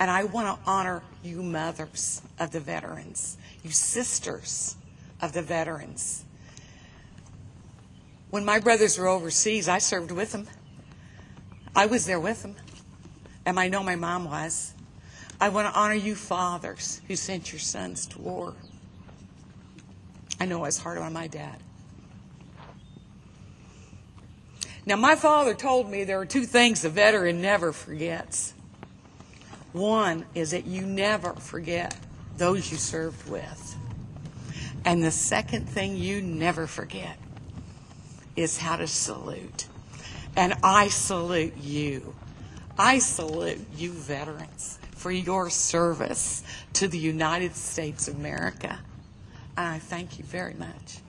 And I want to honor you mothers of the veterans, you sisters of the veterans. When my brothers were overseas, I served with them. I was there with them. And I know my mom was. I want to honor you fathers who sent your sons to war. I know it was hard on my dad. Now, my father told me there are two things a veteran never forgets. One is that you never forget those you served with. And the second thing you never forget is how to salute. And I salute you. I salute you veterans for your service to the United States of America. And I thank you very much.